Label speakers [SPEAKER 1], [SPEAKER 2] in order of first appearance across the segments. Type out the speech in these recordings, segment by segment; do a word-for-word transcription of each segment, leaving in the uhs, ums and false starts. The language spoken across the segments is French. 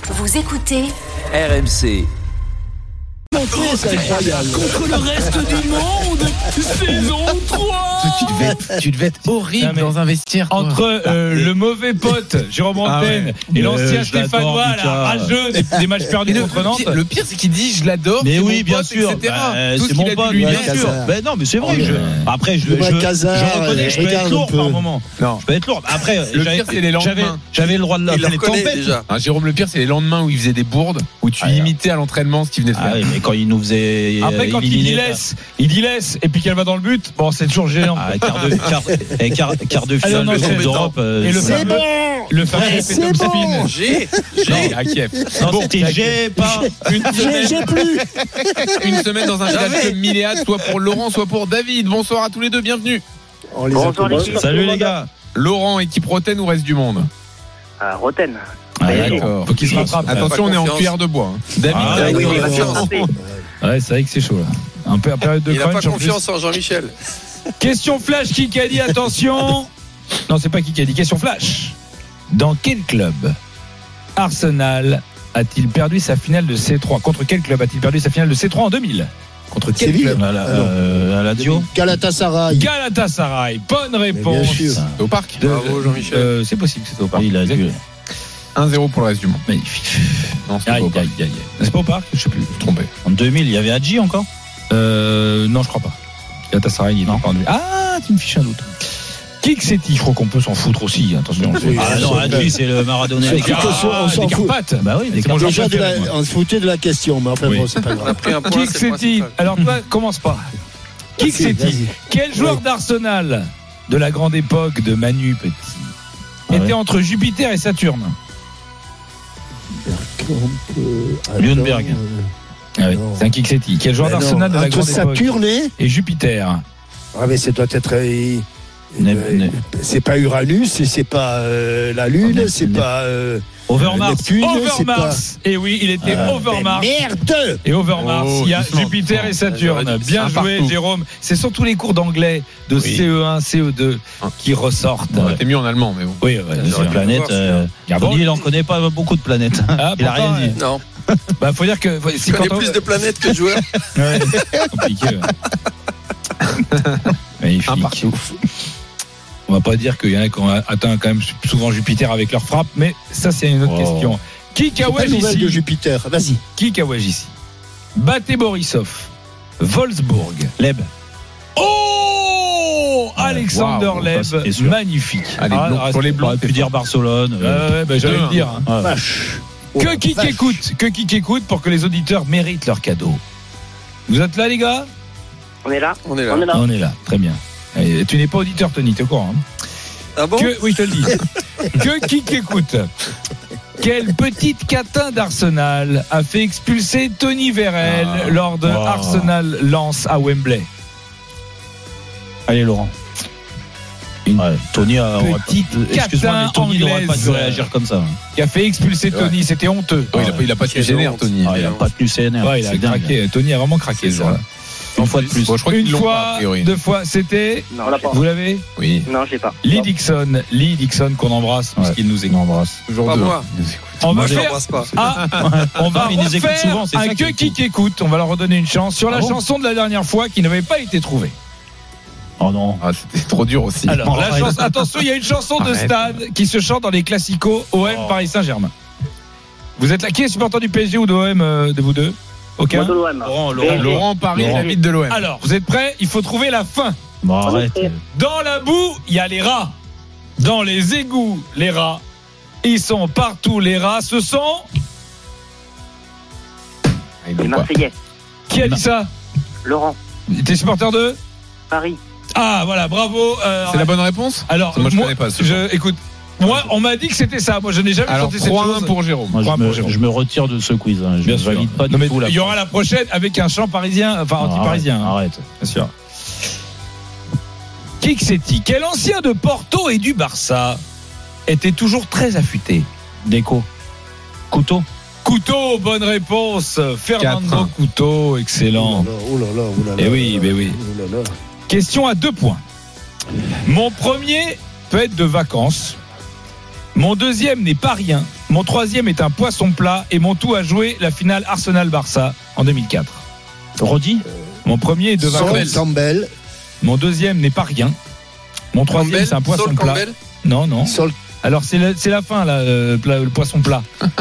[SPEAKER 1] Vous écoutez
[SPEAKER 2] R M C.
[SPEAKER 3] C'est incroyable.
[SPEAKER 2] Contre le reste du monde, saison trois.
[SPEAKER 4] Tu devais être, tu devais être horrible
[SPEAKER 5] Non,
[SPEAKER 4] dans un vestiaire. Quoi.
[SPEAKER 5] Entre euh, le mauvais pote Jérôme Antenne
[SPEAKER 4] Ah ouais.
[SPEAKER 5] et l'ancien
[SPEAKER 4] Euh,
[SPEAKER 5] Stéphanois, la rageux des, des matchs perdus
[SPEAKER 4] le,
[SPEAKER 5] contre Nantes.
[SPEAKER 4] pire, le pire, c'est qu'il dit je l'adore.
[SPEAKER 6] Mais
[SPEAKER 4] c'est
[SPEAKER 6] oui,
[SPEAKER 4] mon
[SPEAKER 6] bien
[SPEAKER 4] pote,
[SPEAKER 6] sûr.
[SPEAKER 4] et cetera.
[SPEAKER 6] Bah,
[SPEAKER 4] Tout
[SPEAKER 6] c'est
[SPEAKER 4] ce
[SPEAKER 6] mon
[SPEAKER 4] qu'il a
[SPEAKER 6] pote,
[SPEAKER 4] dit, lui,
[SPEAKER 6] ouais,
[SPEAKER 4] bien sûr.
[SPEAKER 6] Ben non, mais c'est vrai.
[SPEAKER 4] Oh,
[SPEAKER 6] je...
[SPEAKER 4] ouais.
[SPEAKER 6] Après, je,
[SPEAKER 3] Le
[SPEAKER 6] je,
[SPEAKER 3] Casar,
[SPEAKER 6] je reconnais que je peux
[SPEAKER 3] regarde
[SPEAKER 6] être
[SPEAKER 3] un
[SPEAKER 6] lourd
[SPEAKER 3] peu.
[SPEAKER 6] par moment.
[SPEAKER 4] Non.
[SPEAKER 6] Je peux être lourd. Après,
[SPEAKER 4] Le
[SPEAKER 6] j'avais,
[SPEAKER 4] pire, c'est les lendemains.
[SPEAKER 6] j'avais, j'avais le droit de
[SPEAKER 7] Il le
[SPEAKER 6] l'appeler
[SPEAKER 7] reconnaît
[SPEAKER 6] tempête.
[SPEAKER 7] déjà.
[SPEAKER 4] Ah, Jérôme, le pire, c'est les lendemains où il faisait des bourdes, où tu
[SPEAKER 6] Ah,
[SPEAKER 4] imitais à l'entraînement ce qu'il venait de
[SPEAKER 6] Ah
[SPEAKER 4] faire.
[SPEAKER 6] oui, mais quand il nous faisait
[SPEAKER 5] Après, quand il dit
[SPEAKER 6] éliminer,
[SPEAKER 5] laisse, il dit laisse, et puis qu'elle va dans le but, bon, c'est toujours gênant.
[SPEAKER 6] ah, quart de quart, et quart, quart de
[SPEAKER 5] Ah,
[SPEAKER 6] finale
[SPEAKER 5] non, non,
[SPEAKER 6] de
[SPEAKER 5] c'est
[SPEAKER 6] Coupe
[SPEAKER 5] bon.
[SPEAKER 6] d'Europe. euh,
[SPEAKER 5] Et le
[SPEAKER 6] c'est-
[SPEAKER 5] fameux, le fameux
[SPEAKER 3] Ouais,
[SPEAKER 5] effet
[SPEAKER 3] c'est
[SPEAKER 5] top
[SPEAKER 3] bon.
[SPEAKER 5] spin.
[SPEAKER 7] J'ai,
[SPEAKER 4] J'ai à Kiev.
[SPEAKER 6] Non,
[SPEAKER 4] Bon,
[SPEAKER 6] c'était j'ai pas.
[SPEAKER 4] une
[SPEAKER 3] J'ai,
[SPEAKER 4] semaine,
[SPEAKER 3] j'ai plus.
[SPEAKER 4] une semaine dans un stade comme Milléade, soit pour Laurent, soit pour David. Bonsoir à tous les deux, bienvenue.
[SPEAKER 3] On les
[SPEAKER 8] Bonsoir,
[SPEAKER 3] accommode.
[SPEAKER 8] les
[SPEAKER 6] Salut les gars.
[SPEAKER 4] Laurent, équipe Roten ou reste du monde?
[SPEAKER 8] à Roten.
[SPEAKER 6] Ah,
[SPEAKER 4] D'accord.
[SPEAKER 5] Faut qu'il se rattrape.
[SPEAKER 4] Attention, on est en
[SPEAKER 7] confiance.
[SPEAKER 4] cuillère de bois. hein. David,
[SPEAKER 6] Ah,
[SPEAKER 4] t'as-
[SPEAKER 7] oui,
[SPEAKER 8] oui,
[SPEAKER 7] il a
[SPEAKER 8] oui,
[SPEAKER 7] confiance.
[SPEAKER 5] Ouais, c'est vrai que c'est chaud là. Un peu en période de
[SPEAKER 7] Il n'a pas
[SPEAKER 5] crunch en plus.
[SPEAKER 7] confiance en Jean-Michel.
[SPEAKER 5] Question flash, Kikadi, attention. Non, c'est pas Kikadi, question flash. Dans quel club Arsenal a-t-il perdu sa finale de C trois? Contre quel club a-t-il perdu sa finale de C trois en deux mille? Contre quel
[SPEAKER 3] Séville.
[SPEAKER 5] club?
[SPEAKER 6] À la,
[SPEAKER 3] Ah non.
[SPEAKER 6] euh, à la Dio.
[SPEAKER 3] Galatasaray.
[SPEAKER 5] Galatasaray. Bonne
[SPEAKER 3] bien
[SPEAKER 5] réponse.
[SPEAKER 3] sûr.
[SPEAKER 4] c'est au parc.
[SPEAKER 5] De-
[SPEAKER 7] Bravo, Jean-Michel.
[SPEAKER 5] euh, c'est possible que c'était au parc.
[SPEAKER 6] Il a dû.
[SPEAKER 4] un zéro pour le reste du monde.
[SPEAKER 5] Magnifique.
[SPEAKER 4] Non, c'est pas
[SPEAKER 5] Aïe,
[SPEAKER 4] au
[SPEAKER 5] aïe,
[SPEAKER 4] parc.
[SPEAKER 5] aïe, aïe. C'est pas au parc? Je sais plus.
[SPEAKER 4] Trompé.
[SPEAKER 6] En deux mille, il y avait Hadji encore.
[SPEAKER 5] Euh, non, je crois pas. Galatasaray, il est
[SPEAKER 6] Non.
[SPEAKER 5] pas en deux mille. Ah, tu me fiches un doute. Kik-Seti, je crois qu'on peut s'en foutre aussi. Attention.
[SPEAKER 3] Oui.
[SPEAKER 6] Ah non, Hadji, c'est le Maradona.
[SPEAKER 3] C'est
[SPEAKER 6] des
[SPEAKER 3] quelque
[SPEAKER 6] Carpates.
[SPEAKER 3] chose, on s'en
[SPEAKER 5] des
[SPEAKER 3] fout.
[SPEAKER 5] Carpates.
[SPEAKER 6] Bah oui, des
[SPEAKER 5] C'est mon
[SPEAKER 6] Carpates.
[SPEAKER 3] Déjà, de
[SPEAKER 5] préféré,
[SPEAKER 3] la,
[SPEAKER 5] moi.
[SPEAKER 3] on se foutait de la question, mais enfin
[SPEAKER 5] Oui.
[SPEAKER 3] bon, c'est pas
[SPEAKER 7] On a
[SPEAKER 3] grave.
[SPEAKER 7] pris un point, c'est le
[SPEAKER 5] Kik-Seti.
[SPEAKER 7] principal.
[SPEAKER 5] Alors toi, commence pas. Kik-Seti.
[SPEAKER 3] Vas-y.
[SPEAKER 5] Quel joueur
[SPEAKER 3] Oui.
[SPEAKER 5] d'Arsenal de la grande époque de Manu Petit
[SPEAKER 6] Ah
[SPEAKER 5] était
[SPEAKER 6] ouais.
[SPEAKER 5] entre Jupiter et Saturne?
[SPEAKER 6] Lundberg.
[SPEAKER 5] Ah oui,
[SPEAKER 3] Non.
[SPEAKER 5] c'est un Kik-Seti. Quel joueur
[SPEAKER 3] Mais non,
[SPEAKER 5] d'Arsenal de la
[SPEAKER 3] entre
[SPEAKER 5] grande époque
[SPEAKER 3] Saturne et.
[SPEAKER 5] et Jupiter?
[SPEAKER 3] Ah, mais ça doit être. euh,
[SPEAKER 6] Ne-
[SPEAKER 3] euh,
[SPEAKER 6] ne-
[SPEAKER 3] C'est pas Uranus, et c'est pas euh, la Lune,
[SPEAKER 6] Ne-
[SPEAKER 3] c'est
[SPEAKER 6] ne-
[SPEAKER 3] pas. euh,
[SPEAKER 6] Overmars.
[SPEAKER 3] Neptune, c'est pas.
[SPEAKER 5] Overmars. Et oui, il était
[SPEAKER 6] Ah,
[SPEAKER 5] Overmars.
[SPEAKER 3] Merde.
[SPEAKER 5] Et Overmars,
[SPEAKER 4] Oh,
[SPEAKER 5] il y a
[SPEAKER 4] doucement,
[SPEAKER 5] Jupiter et
[SPEAKER 4] doucement.
[SPEAKER 5] Saturne.
[SPEAKER 7] J'aurais dit
[SPEAKER 5] Bien
[SPEAKER 4] ça
[SPEAKER 5] joué,
[SPEAKER 4] partout.
[SPEAKER 5] Jérôme. C'est surtout les cours d'anglais de
[SPEAKER 4] Oui.
[SPEAKER 5] C E un, C E deux qui ressortent.
[SPEAKER 4] Bon, T'es mieux en allemand, mais bon.
[SPEAKER 5] Oui, ouais, bien
[SPEAKER 6] Sur
[SPEAKER 5] sûr.
[SPEAKER 6] les planètes. euh,
[SPEAKER 5] Ah bon
[SPEAKER 6] Tony, il en connaît pas beaucoup de planètes.
[SPEAKER 5] Ah,
[SPEAKER 6] Il a
[SPEAKER 5] pourtant,
[SPEAKER 6] rien dit.
[SPEAKER 7] Non,
[SPEAKER 5] Bah, faut dire que si
[SPEAKER 7] je connais
[SPEAKER 5] quand on-
[SPEAKER 7] plus de planètes que de joueurs.
[SPEAKER 5] Ouais, c'est compliqué. ouais. Magnifique.
[SPEAKER 4] Un partout.
[SPEAKER 5] On va pas dire qu'il y en a qui ont atteint quand même souvent Jupiter avec leur frappe, mais ça c'est une autre
[SPEAKER 6] Oh.
[SPEAKER 5] question. Qui
[SPEAKER 3] Pas de
[SPEAKER 5] Kawaj
[SPEAKER 3] nouvelles de
[SPEAKER 5] ici
[SPEAKER 3] Jupiter. Vas-y.
[SPEAKER 5] Qui Kawaj ici Baté Borisov, Wolfsburg.
[SPEAKER 6] Leb.
[SPEAKER 5] Oh Alexander
[SPEAKER 6] Waouh,
[SPEAKER 5] Leb,
[SPEAKER 6] ça, c'était sûr.
[SPEAKER 5] magnifique.
[SPEAKER 4] Allez,
[SPEAKER 5] Ah,
[SPEAKER 4] blanc,
[SPEAKER 5] reste-
[SPEAKER 4] pour les
[SPEAKER 6] On
[SPEAKER 4] blancs,
[SPEAKER 6] aurait pu dire Barcelone.
[SPEAKER 5] Ouais,
[SPEAKER 6] euh,
[SPEAKER 5] ouais, bah, j'allais
[SPEAKER 4] Deux,
[SPEAKER 5] le dire. hein.
[SPEAKER 6] ouais.
[SPEAKER 3] Vache.
[SPEAKER 5] Que
[SPEAKER 3] Oh,
[SPEAKER 5] qui
[SPEAKER 3] vache.
[SPEAKER 5] écoute Que qui écoute pour que les auditeurs méritent leur cadeau. Vous êtes là les gars?
[SPEAKER 8] On est là.
[SPEAKER 7] On est là.
[SPEAKER 8] On est là.
[SPEAKER 5] On est là, très bien. Et tu n'es pas auditeur Tony, t'es au courant hein?
[SPEAKER 7] Ah bon?
[SPEAKER 5] Que, oui, je te le dis. Que qui écoute? Quel petit catin d'Arsenal a fait expulser Tony Vérel
[SPEAKER 6] Ah.
[SPEAKER 5] lors de
[SPEAKER 6] Wow.
[SPEAKER 5] Arsenal Lens à Wembley?
[SPEAKER 6] Allez, Laurent.
[SPEAKER 5] Une
[SPEAKER 6] Ouais, Tony a. aurait pas-
[SPEAKER 5] petite
[SPEAKER 6] Excuse-moi, mais Tony n'aurait pas dû
[SPEAKER 5] anglaise.
[SPEAKER 6] réagir comme ça.
[SPEAKER 5] Qui a fait expulser Tony, c'était honteux.
[SPEAKER 4] Oh, il a pas, il a pas tué Génère, Tony.
[SPEAKER 6] Ah, il a pas tenu C N R.
[SPEAKER 5] Ouais, il a
[SPEAKER 6] c'est dingue.
[SPEAKER 5] craqué. Tony a vraiment craqué ce jour-là.
[SPEAKER 6] Une fois de plus.
[SPEAKER 4] Bon, je crois
[SPEAKER 5] Une
[SPEAKER 4] qu'ils l'ont pas, a
[SPEAKER 5] fois,
[SPEAKER 4] priori.
[SPEAKER 5] deux fois, c'était.
[SPEAKER 8] Non, là, pas.
[SPEAKER 5] Vous l'avez?
[SPEAKER 4] Oui,
[SPEAKER 8] Non, je l'ai pas.
[SPEAKER 5] Lee Dixon, Lee Dixon qu'on embrasse parce
[SPEAKER 6] Ouais.
[SPEAKER 5] qu'il nous écoute.
[SPEAKER 4] toujours
[SPEAKER 7] Pas
[SPEAKER 4] deux.
[SPEAKER 7] moi.
[SPEAKER 5] On va
[SPEAKER 6] Moi,
[SPEAKER 7] Je
[SPEAKER 5] faire
[SPEAKER 7] l'embrasse pas.
[SPEAKER 5] Ah, on va
[SPEAKER 6] Il les écoute
[SPEAKER 5] refaire
[SPEAKER 6] souvent, c'est
[SPEAKER 5] un
[SPEAKER 6] ça qui
[SPEAKER 5] que
[SPEAKER 6] est
[SPEAKER 5] qui
[SPEAKER 6] cool.
[SPEAKER 5] écoute. On va leur redonner une chance sur la
[SPEAKER 6] Ah bon
[SPEAKER 5] chanson de la dernière fois qui n'avait pas été trouvée.
[SPEAKER 6] Oh non.
[SPEAKER 4] Ah, c'était trop dur aussi.
[SPEAKER 5] Alors, la
[SPEAKER 6] arrête.
[SPEAKER 5] chanson, attention, il y a une chanson de
[SPEAKER 4] Arrête.
[SPEAKER 5] stade qui se chante dans les classicos O M
[SPEAKER 6] Oh.
[SPEAKER 5] Paris Saint-Germain. Vous êtes là, qui est supporter du P S G ou de O M euh, de vous deux? Aucun.
[SPEAKER 8] Moi de l'O M.
[SPEAKER 6] Laurent,
[SPEAKER 8] P S G.
[SPEAKER 4] Laurent Paris,
[SPEAKER 6] Laurent.
[SPEAKER 4] la vite de l'O M.
[SPEAKER 5] Alors, vous êtes prêts? Il faut trouver la fin.
[SPEAKER 6] Bon, arrête.
[SPEAKER 5] Dans la boue, il y a les rats. Dans les égouts, les rats. Ils sont partout, les rats. Ce sont.
[SPEAKER 4] Ah, ils
[SPEAKER 8] Les
[SPEAKER 4] l'ont pas.
[SPEAKER 8] Marseillais.
[SPEAKER 5] Qui a dit ça?
[SPEAKER 8] Laurent.
[SPEAKER 5] T'es supporter de?
[SPEAKER 8] Paris.
[SPEAKER 5] Ah, voilà, bravo. Euh,
[SPEAKER 4] C'est la bonne réponse?
[SPEAKER 5] Alors,
[SPEAKER 4] Moi, je connais pas ce
[SPEAKER 5] je, écoute, moi, on m'a dit que c'était ça. Moi, je n'ai jamais
[SPEAKER 4] Alors,
[SPEAKER 5] chanté cette
[SPEAKER 4] trois un
[SPEAKER 5] chose.
[SPEAKER 4] pour Jérôme.
[SPEAKER 6] Moi, je
[SPEAKER 5] Trois
[SPEAKER 6] me,
[SPEAKER 5] pour Jérôme.
[SPEAKER 6] je me retire de ce quiz. Hein. Je
[SPEAKER 5] Bien
[SPEAKER 6] ne
[SPEAKER 5] sûr.
[SPEAKER 6] valide pas
[SPEAKER 5] Non,
[SPEAKER 6] du
[SPEAKER 5] mais
[SPEAKER 6] tout la
[SPEAKER 5] il y aura la prochaine avec un chant parisien, enfin
[SPEAKER 6] Non,
[SPEAKER 5] anti-parisien. hein,
[SPEAKER 6] Arrête.
[SPEAKER 5] bien sûr. Kik-Seti, quel ancien de Porto et du Barça était toujours très affûté?
[SPEAKER 6] Déco. Couteau.
[SPEAKER 5] Couteau, bonne réponse. Fernando
[SPEAKER 4] Quatre, hein.
[SPEAKER 5] Couteau, excellent.
[SPEAKER 3] Oh là là, oh là là.
[SPEAKER 5] Eh oui, mais oui.
[SPEAKER 3] Oh là là.
[SPEAKER 5] Question à deux points. Mon premier peut être de vacances. Mon deuxième n'est pas rien. Mon troisième est un poisson plat et mon tout a joué la finale Arsenal-Barça en deux mille quatre.
[SPEAKER 6] Rodi.
[SPEAKER 5] Mon premier est de
[SPEAKER 3] Sol
[SPEAKER 5] vacances.
[SPEAKER 3] Campbell.
[SPEAKER 5] Mon deuxième n'est pas rien. Mon troisième,
[SPEAKER 7] Campbell,
[SPEAKER 5] c'est un poisson
[SPEAKER 7] Saul
[SPEAKER 5] plat.
[SPEAKER 7] Campbell.
[SPEAKER 5] Non, non.
[SPEAKER 3] Sol.
[SPEAKER 5] Alors, c'est la, c'est la fin, là, le, plat- le poisson plat.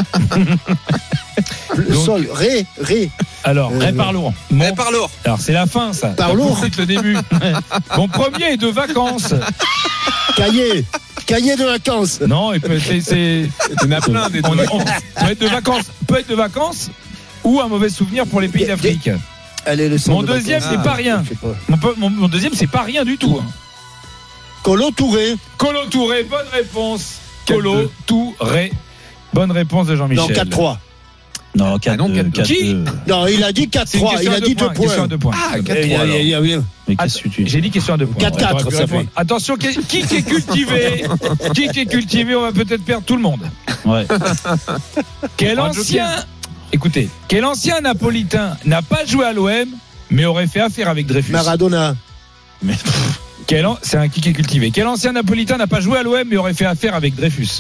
[SPEAKER 5] Donc-
[SPEAKER 3] Sol. Ré. Ré.
[SPEAKER 5] Alors,
[SPEAKER 3] Euh,
[SPEAKER 5] répare Laurent. Mon-
[SPEAKER 7] Eh, par l'or.
[SPEAKER 5] Alors, c'est la fin, ça.
[SPEAKER 3] Par
[SPEAKER 5] La
[SPEAKER 3] lourd.
[SPEAKER 5] poursuite, le début. Mon premier est de vacances.
[SPEAKER 3] Cahier. Cahier de vacances.
[SPEAKER 5] Non, et peut- c'est. c'est-
[SPEAKER 4] Il y en a plein des
[SPEAKER 5] on-
[SPEAKER 4] deux.
[SPEAKER 5] on- peut être de vacances, peut être de vacances ou un mauvais souvenir pour les pays d'Afrique.
[SPEAKER 3] Allez, le son
[SPEAKER 5] Mon
[SPEAKER 3] de
[SPEAKER 5] deuxième,
[SPEAKER 3] vacances.
[SPEAKER 5] c'est pas rien.
[SPEAKER 3] Je sais pas.
[SPEAKER 5] Mon, pe- mon- mon deuxième, c'est pas rien du tout. hein.
[SPEAKER 3] Colo Touré.
[SPEAKER 5] Colo Touré, bonne réponse.
[SPEAKER 4] quatre
[SPEAKER 5] Colo
[SPEAKER 4] deux.
[SPEAKER 5] Touré. Bonne réponse de
[SPEAKER 3] Non,
[SPEAKER 5] Jean-Michel.
[SPEAKER 3] quatre trois.
[SPEAKER 6] Non, quatre
[SPEAKER 4] non, quatre-
[SPEAKER 5] Qui
[SPEAKER 3] Non, il a dit quatre
[SPEAKER 5] C'est une
[SPEAKER 3] trois.
[SPEAKER 5] question
[SPEAKER 3] Il
[SPEAKER 5] à
[SPEAKER 3] a
[SPEAKER 5] deux
[SPEAKER 3] dit deux
[SPEAKER 5] points, question à
[SPEAKER 3] points.
[SPEAKER 5] deux points.
[SPEAKER 4] Ah,
[SPEAKER 3] Eh,
[SPEAKER 4] quatre
[SPEAKER 3] il y a-
[SPEAKER 4] trois.
[SPEAKER 3] il y a- il y a-
[SPEAKER 6] Mais qu'est-ce que tu
[SPEAKER 5] J'ai dit question à deux points.
[SPEAKER 3] quatre quatre,
[SPEAKER 5] Ouais, t'aurais pu
[SPEAKER 3] ça
[SPEAKER 5] répondre.
[SPEAKER 3] fait.
[SPEAKER 5] Attention, qui, qui est cultivé Qui est cultivé On va peut-être perdre tout le monde.
[SPEAKER 6] Ouais.
[SPEAKER 5] Quel
[SPEAKER 4] Un
[SPEAKER 5] ancien Écoutez, quel ancien napolitain n'a pas joué à l'O M mais aurait fait affaire avec Dreyfus?
[SPEAKER 3] Maradona.
[SPEAKER 6] Mais
[SPEAKER 5] Quel an- C'est un qui est cultivé. Quel ancien napolitain n'a pas joué à l'O M mais aurait fait affaire avec Dreyfus?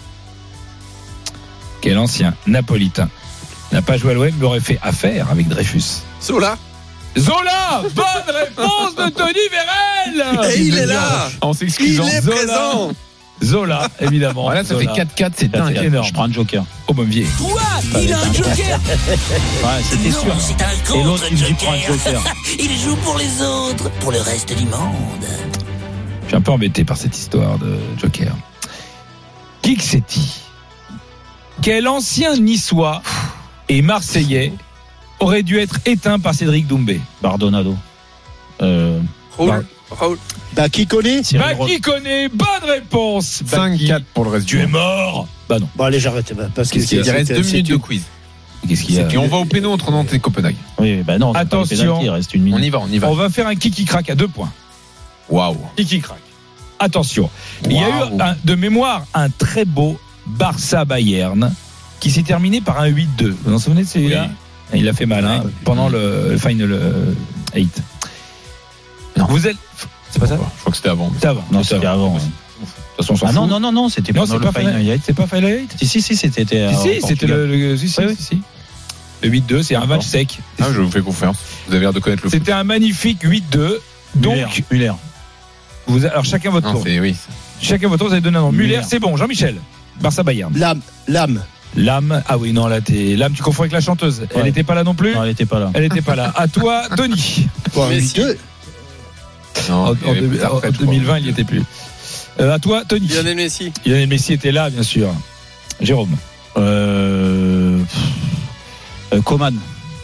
[SPEAKER 5] Quel ancien napolitain n'a pas joué à l'O M mais aurait fait affaire avec Dreyfus?
[SPEAKER 7] Sola.
[SPEAKER 5] Zola. Bonne réponse de Tony Vérel.
[SPEAKER 7] Et il est là.
[SPEAKER 4] En
[SPEAKER 7] Il
[SPEAKER 4] s'excusant.
[SPEAKER 7] est
[SPEAKER 5] Zola.
[SPEAKER 7] présent.
[SPEAKER 5] Zola, évidemment.
[SPEAKER 4] Voilà, ça
[SPEAKER 5] Zola.
[SPEAKER 4] fait quatre quatre, c'est
[SPEAKER 5] C'est
[SPEAKER 4] dingue.
[SPEAKER 5] énorme.
[SPEAKER 6] je prends un joker.
[SPEAKER 5] Oh, mon vieux.
[SPEAKER 2] Quoi Il a un joker.
[SPEAKER 6] Ouais, c'était
[SPEAKER 2] Non,
[SPEAKER 6] sûr.
[SPEAKER 2] c'est un
[SPEAKER 6] Et l'autre, il me dit prends un
[SPEAKER 2] contre-joker.
[SPEAKER 6] joker.
[SPEAKER 2] Il joue pour les autres, pour le reste du monde.
[SPEAKER 5] Je suis un peu embêté par cette histoire de Joker. Qui que c'est-il? Quel ancien niçois et marseillais aurait dû être éteint par Cédric Doumbé?
[SPEAKER 6] Bardonado. Euh,
[SPEAKER 7] Raoul. Raoul.
[SPEAKER 3] Bah, qui connaît?
[SPEAKER 6] Cyril
[SPEAKER 5] Bah,
[SPEAKER 6] Roth.
[SPEAKER 5] qui connaît? Bonne réponse.
[SPEAKER 4] cinq quatre pour le reste
[SPEAKER 5] Tu
[SPEAKER 4] du
[SPEAKER 5] es
[SPEAKER 4] monde.
[SPEAKER 5] mort. Bah non.
[SPEAKER 3] Bon, allez, j'arrête. bah, Parce que
[SPEAKER 5] Qu'est-ce qu'il y a
[SPEAKER 4] Il reste
[SPEAKER 3] c'est-
[SPEAKER 4] deux
[SPEAKER 3] c'est-
[SPEAKER 4] minutes
[SPEAKER 3] c'est-
[SPEAKER 4] de quiz.
[SPEAKER 5] Qu'est-ce qu'il y a?
[SPEAKER 4] Et on va au péno entre Nantes et Copenhague.
[SPEAKER 6] Oui, bah non. c'est pas le
[SPEAKER 5] Attention.
[SPEAKER 6] pénalty, il reste une minute.
[SPEAKER 4] On y va, on y va.
[SPEAKER 5] On va faire un kiki crack à deux points.
[SPEAKER 4] Waouh.
[SPEAKER 5] Kiki crack. Attention. Il y a
[SPEAKER 4] Waouh.
[SPEAKER 5] eu un- de mémoire un très beau Barça-Bayern qui s'est terminé par un huit deux. Vous vous en souvenez de celui-là? Il a fait mal hein,
[SPEAKER 4] Ouais.
[SPEAKER 5] pendant le Final euh, huit.
[SPEAKER 4] Non.
[SPEAKER 5] Vous êtes. C'est pas ça?
[SPEAKER 4] Je crois que c'était avant.
[SPEAKER 5] C'est avant.
[SPEAKER 6] Non,
[SPEAKER 5] c'est
[SPEAKER 6] c'était avant. ouais.
[SPEAKER 5] De toute façon, on s'en
[SPEAKER 6] Ah non,
[SPEAKER 5] fout.
[SPEAKER 6] non, non, non, c'était
[SPEAKER 5] Non,
[SPEAKER 6] pendant
[SPEAKER 5] c'est
[SPEAKER 6] le
[SPEAKER 5] pas
[SPEAKER 6] Final
[SPEAKER 5] Final
[SPEAKER 6] Eight.
[SPEAKER 5] C'est pas Final huit?
[SPEAKER 6] Si, si, si, c'était.
[SPEAKER 5] Si,
[SPEAKER 6] euh,
[SPEAKER 5] si,
[SPEAKER 6] au
[SPEAKER 5] c'était
[SPEAKER 6] Portugal.
[SPEAKER 5] le, le- si, si,
[SPEAKER 6] Ouais, ouais.
[SPEAKER 5] si, si. Le huit deux, c'est un
[SPEAKER 6] D'accord.
[SPEAKER 5] match sec.
[SPEAKER 4] Ah, je vous fais confiance. Vous avez l'air de connaître le foot.
[SPEAKER 5] C'était un magnifique huit deux.
[SPEAKER 6] Muller,
[SPEAKER 5] Donc,
[SPEAKER 6] Muller.
[SPEAKER 5] vous, alors chacun votre
[SPEAKER 4] Non,
[SPEAKER 5] tour.
[SPEAKER 4] c'est oui.
[SPEAKER 5] Chacun votre tour, vous avez donné un nom. Muller,
[SPEAKER 6] Muller.
[SPEAKER 5] c'est bon. Jean-Michel. Barça-Bayern.
[SPEAKER 3] L'âme. L'âme.
[SPEAKER 5] L'âme. Ah oui, non, là, t'es. L'âme, tu confonds avec la chanteuse. Elle
[SPEAKER 6] Ouais.
[SPEAKER 5] n'était pas là non plus?
[SPEAKER 6] Non, elle était pas là.
[SPEAKER 5] Elle n'était pas là. À toi, Tony.
[SPEAKER 3] Bon,
[SPEAKER 7] Messi.
[SPEAKER 3] deux.
[SPEAKER 4] Non,
[SPEAKER 5] En,
[SPEAKER 4] il y
[SPEAKER 5] en
[SPEAKER 4] avait
[SPEAKER 5] deux-
[SPEAKER 4] plus tard,
[SPEAKER 5] en
[SPEAKER 4] après, je crois.
[SPEAKER 5] deux mille vingt, il n'y était plus. Euh, à toi, Tony.
[SPEAKER 7] Lionel Messi.
[SPEAKER 5] Lionel Messi était là, bien sûr. Jérôme.
[SPEAKER 6] Euh. euh, Coman.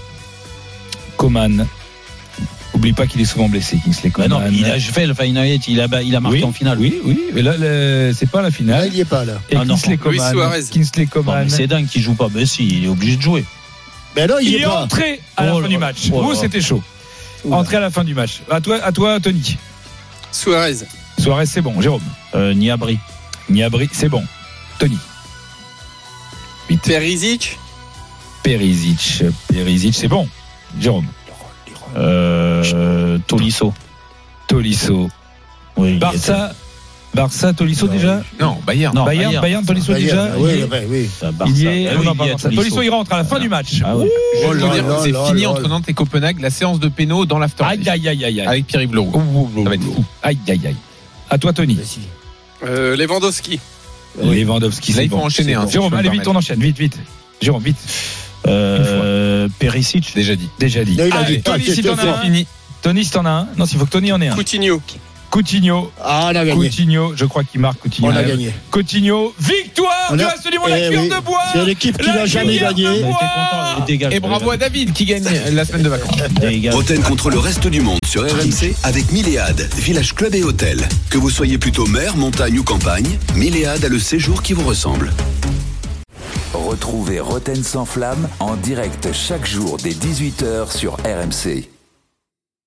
[SPEAKER 5] Coman. Oublie pas qu'il est souvent blessé, Kingsley
[SPEAKER 6] Bah
[SPEAKER 5] Coman.
[SPEAKER 6] non, il a fait le Final Eight, il a, il a marqué
[SPEAKER 5] oui,
[SPEAKER 6] en finale.
[SPEAKER 5] Oui, oui, mais là, le- c'est pas la
[SPEAKER 3] Là,
[SPEAKER 5] finale.
[SPEAKER 3] il n'y est pas, là.
[SPEAKER 5] Et
[SPEAKER 6] Ah non.
[SPEAKER 5] Kingsley
[SPEAKER 7] Luis
[SPEAKER 5] Coman.
[SPEAKER 7] Suarez.
[SPEAKER 5] Kingsley
[SPEAKER 6] Bon,
[SPEAKER 5] Coman.
[SPEAKER 6] mais c'est dingue qu'il joue pas. Mais si, il est obligé de jouer.
[SPEAKER 3] Mais non, il
[SPEAKER 5] Il
[SPEAKER 3] n'y
[SPEAKER 5] est
[SPEAKER 3] est pas.
[SPEAKER 5] entré à la
[SPEAKER 6] Oh
[SPEAKER 5] fin
[SPEAKER 6] là
[SPEAKER 5] du
[SPEAKER 6] là.
[SPEAKER 5] match.
[SPEAKER 6] Oh là
[SPEAKER 5] Vous,
[SPEAKER 6] là.
[SPEAKER 5] c'était chaud.
[SPEAKER 3] Oula.
[SPEAKER 5] Entré à la fin du match. À toi, à toi, Tony.
[SPEAKER 7] Suarez.
[SPEAKER 5] Suarez, c'est bon. Jérôme.
[SPEAKER 6] Euh, Niabri.
[SPEAKER 5] Niabri, c'est bon. Tony.
[SPEAKER 7] Perisic.
[SPEAKER 5] Perisic. Perisic, c'est bon. Jérôme.
[SPEAKER 6] Euh, Tolisso.
[SPEAKER 5] Tolisso.
[SPEAKER 6] Oui, il
[SPEAKER 5] Barça. Barça, Tolisso
[SPEAKER 6] Bah,
[SPEAKER 5] déjà.
[SPEAKER 4] Non, Bayern.
[SPEAKER 6] Non,
[SPEAKER 5] Bayern,
[SPEAKER 6] Bayern.
[SPEAKER 5] Bayern, Tolisso
[SPEAKER 3] Bayern,
[SPEAKER 5] déjà.
[SPEAKER 3] bah
[SPEAKER 5] il
[SPEAKER 3] oui,
[SPEAKER 5] y est.
[SPEAKER 3] bah oui.
[SPEAKER 6] était à Barça.
[SPEAKER 5] Il y est.
[SPEAKER 6] Ah
[SPEAKER 5] non,
[SPEAKER 6] oui,
[SPEAKER 5] non,
[SPEAKER 6] il
[SPEAKER 5] pas
[SPEAKER 6] y a
[SPEAKER 5] Barça. Tolisso, il rentre à la fin du match.
[SPEAKER 6] Ah oui.
[SPEAKER 4] Je vais
[SPEAKER 3] Oh
[SPEAKER 4] vous
[SPEAKER 3] là
[SPEAKER 4] dire,
[SPEAKER 3] là
[SPEAKER 4] c'est
[SPEAKER 3] là
[SPEAKER 4] fini
[SPEAKER 3] là
[SPEAKER 4] entre
[SPEAKER 3] là.
[SPEAKER 4] Nantes et Copenhague, la séance de péno dans l'after.
[SPEAKER 5] Aïe, aïe, aïe, aïe, aïe.
[SPEAKER 4] Avec Pierre-Yves Leroux. Ça va être fou.
[SPEAKER 5] Aïe, aïe, aïe. À toi, Tony.
[SPEAKER 3] Messi.
[SPEAKER 7] Euh, Lewandowski.
[SPEAKER 3] Oui.
[SPEAKER 5] Lewandowski,
[SPEAKER 4] Là,
[SPEAKER 5] c'est
[SPEAKER 4] il faut
[SPEAKER 5] bon.
[SPEAKER 4] enchaîner. hein, si je
[SPEAKER 5] Jérôme,
[SPEAKER 4] peux me
[SPEAKER 5] allez vite, on
[SPEAKER 4] permettre.
[SPEAKER 5] enchaîne. Vite, vite. Jérôme, vite.
[SPEAKER 6] Euh, Perisic.
[SPEAKER 4] Déjà dit.
[SPEAKER 5] Déjà dit.
[SPEAKER 3] Non, il a
[SPEAKER 5] Allez,
[SPEAKER 3] dit.
[SPEAKER 5] Tony,
[SPEAKER 3] Ah,
[SPEAKER 5] si
[SPEAKER 3] c'est
[SPEAKER 5] t'en
[SPEAKER 3] fort.
[SPEAKER 5] as un. Fini. Tony, si t'en as un. Non, s'il faut que Tony en ait un.
[SPEAKER 7] Coutinho.
[SPEAKER 5] Coutinho.
[SPEAKER 3] Ah, on a gagné.
[SPEAKER 5] Coutinho, je crois qu'il marque Coutinho.
[SPEAKER 3] On a gagné.
[SPEAKER 5] Coutinho, victoire
[SPEAKER 3] On
[SPEAKER 5] du
[SPEAKER 3] a-
[SPEAKER 5] reste du monde,
[SPEAKER 3] Eh
[SPEAKER 5] la cuillère
[SPEAKER 3] oui.
[SPEAKER 5] de bois.
[SPEAKER 3] C'est l'équipe qui
[SPEAKER 5] La
[SPEAKER 3] n'a jamais
[SPEAKER 5] cuillère
[SPEAKER 3] gagné.
[SPEAKER 5] de
[SPEAKER 6] Il était
[SPEAKER 5] bois.
[SPEAKER 6] content, il dégage.
[SPEAKER 4] Et bravo à David qui gagne la semaine de vacances.
[SPEAKER 6] Dégage.
[SPEAKER 1] Roten contre le reste du monde sur R M C avec Milléade, village club et hôtel. Que vous soyez plutôt mer, montagne ou campagne, Milléade a le séjour qui vous ressemble.
[SPEAKER 9] Retrouvez Roten sans flamme en direct chaque jour dès dix-huit heures sur R M C.